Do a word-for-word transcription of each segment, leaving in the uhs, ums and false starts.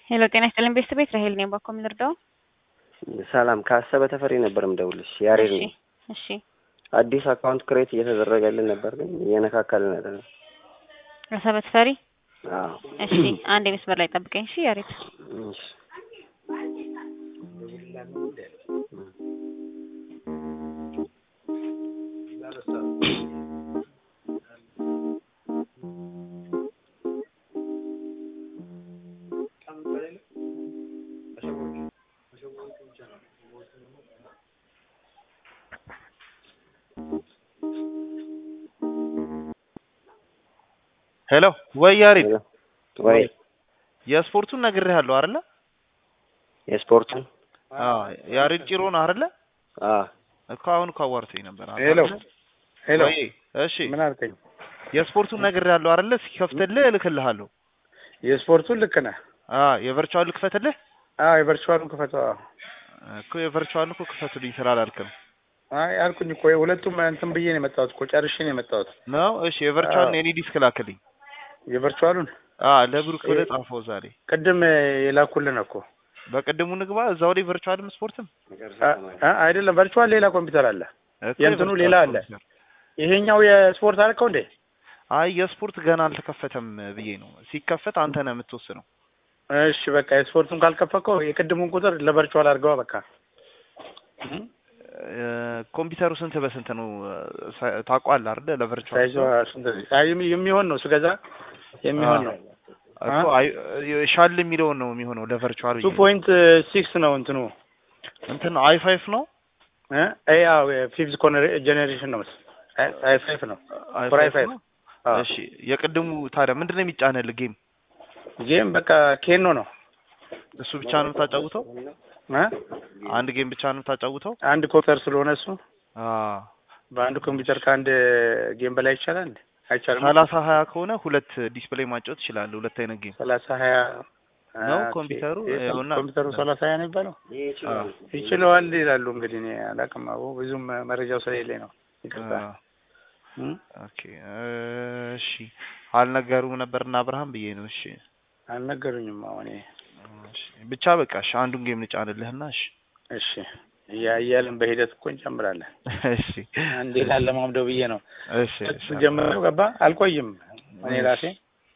ሄሎ ጤና ይስጥልኝ ቤተሰብ ራሄል ነኝ ባኮ ምንርዳው ሰላም ካሰበ ተፈሪ ነበር ምደውልሽ ያሬድ እሺ ነው እሺ አዲስ አካውንት ክሬት እየተደረገልን ነበር ግን እየነካካልን አይደለም ካሰበ ተፈሪ አዎ እሺ አንድ መስመር ላይ ጠብቀኝ እሺ ያሬድ እሺ ሄሎ ወይ ያሬድ ወይ የስፖርቱን ነግሬሃለሁ አይደለ የስፖርቱን አዎ ያሬድ ጭሮ ነው አይደለ አዎ እኮ አሁን ካዋርተኝ ነበር ሄሎ ሄሎ ወይ እሺ ምን አልከኝ የስፖርቱን ነግሬሃለሁ አይደለ ሲከፍትልህ እልክልሃለሁ የስፖርቱን ልክ ነህ አዎ የቨርቹዋል ክፈትልህ አዎ የቨርቹዋሉን ክፈተው እኮ የቨርቹዋል እኮ ክፈቱልኝ ስላላልክም አይ አልኩኝ እኮ ሁለቱም እንትን ብዬ ነው የመጣሁት እኮ ጨርሼ ነው የመጣሁት ነው እሺ የቨርቹዋል የኔ ዲስክ ላክልኝ የቨርቹዋሉን አዎ ለብሩክ ብለህ ጻፈው ዛሬ ቅድም የላኩልን እኮ በቅድሙ ንግባ እዛው ላይ ቨርቹዋልም ስፖርትም አይደለም ቨርቹዋል ሌላ ኮምፒውተር አለ የእንትኑ ሌላ አለ ይሄኛው የስፖርት አልከው እንዴ አይ የስፖርት ገና አልተከፈተም ብዬ ነው ሲከፈት አንተ ነህ የምትወስነው እሺ በቃ የስፖርቱን ካልከፈከው የቅድሙን ቁጥር ለቨርቹዋል አድርገው በቃ ኮምፒውተሩ ስንት በስንት ነው ታውቃለህ አይደል ለቨርቹዋል ሳይዞ ስንት አይ የሚሆን ነው ስገዛ የሚሆን ነው እኮ አይ ሻል የሚለው ነው የሚሆነው ለቨርቹዋል two point six ነው እንትኑ እንትን አይ ፋይቭ ነው እ አይ አዎ ፊፍዝ ጀነሬሽን ነው አይ ፋይቭ ነው አይ ፋይቭ እሺ የቅድሙ ታዲያ ምንድነው የሚጫነልህ ጌም ጌም በቃ ኬኖ ነው እሱ ብቻ ነው የምታጫውተው እ አንድ ጌም ብቻ ነው የምታጫውተው አንድ ኮምፒውተር ስለሆነ እሱ አዎ በአንድ ኮምፒውተር ከአንድ ጌም በላይ ይቻላል እንዴ አይቻልም ሰላሳ ሀያ ከሆነ ሁለት ዲስፕሌይ ማጫወት ይችላል ሁለት አይነት ጌም ሰላሳ ሀያ ነው ኮምፒውተሩ እና ኮምፒውተሩ ሰላሳ ሀያ ነው የሚባለው ይችላል ይላሉ እንግዲህ እኔ አላውቅም አዎ ብዙም መረጃው ስለሌለኝ ነው ይቅርታ ኦኬ እሺ አልነገሩም ነበርና አብርሃም ብዬ ነው እሺ አልነገሩኝም አሁን እሺ ብቻ በቃ እሺ አንዱን ጌም ልጫንልህና እሺ እሺ ያያለን በሂደት እኮ እንጨምራለን እሺ አንዴ ላለማምደው ብዬ ነው እሺ እሺ ጀምረው ገባ አልቆይም እኔ ራሴ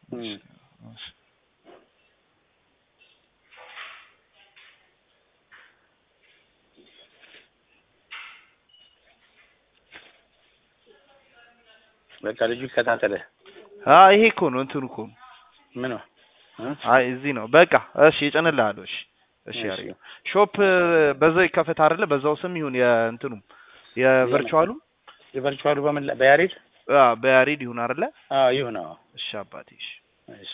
በቃ ልጁ ይከታተለ አይ ይሄ እኮ ነው እንትኑ እኮ ምን ነው አይ እዚህ ነው በቃ እሺ እጨንልሃለሁ እሺ እሺ ያሬድ ሾፕ በዛው ይከፈት አይደለ በዛው ስም ይሁን የእንትኑ የቨርቹዋሉ የቨርቹዋሉ በምን በያሬድ አዎ በያሬድ ይሁን አይደለ አዎ ይሁን አዎ እሺ አባቴ እሺ እሺ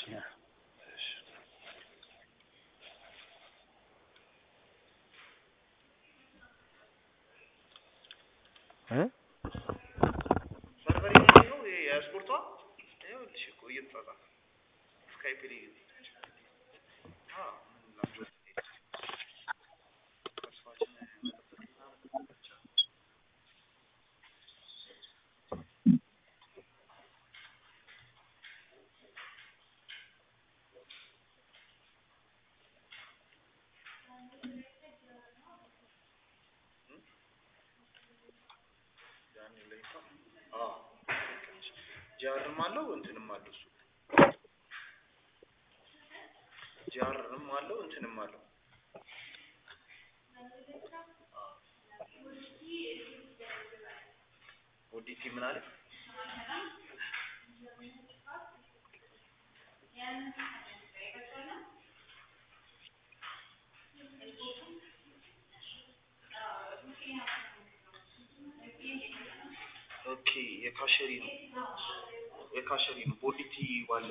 እ ሰርቨር ነው የስፖርቷ ይኸውልሽ እኮ እየተጻፈ ስካይፕ ላይ ጃርም አለው እንትንም አለው እሱ ጃርም አለው እንትንም አለው ኦዲቲ ምን አለ ኦኬ የካሸሪ ነው የካሸሪ ነው ቦዲቲ ዋለ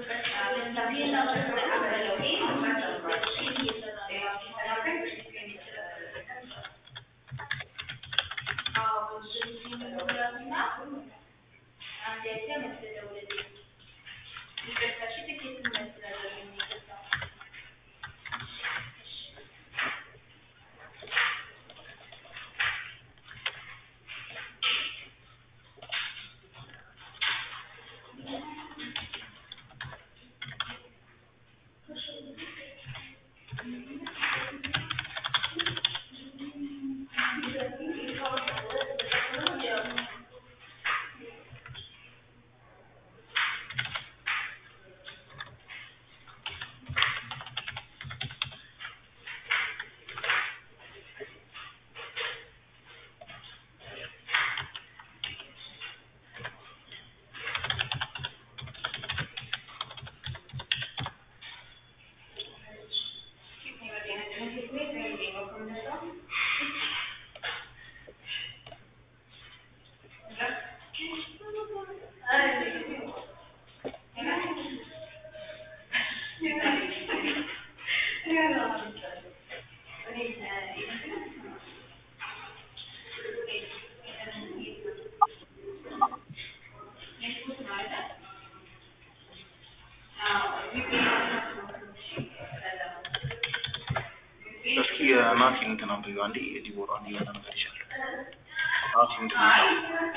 እስኪ ናቲ እንትን አንብዩ አንዴ ዲቦራ አንዴ ያለ ነገር ይችላል ናቲ እንትን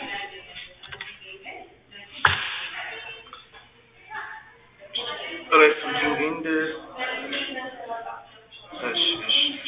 rest of you in the እሺ እሺ እሺ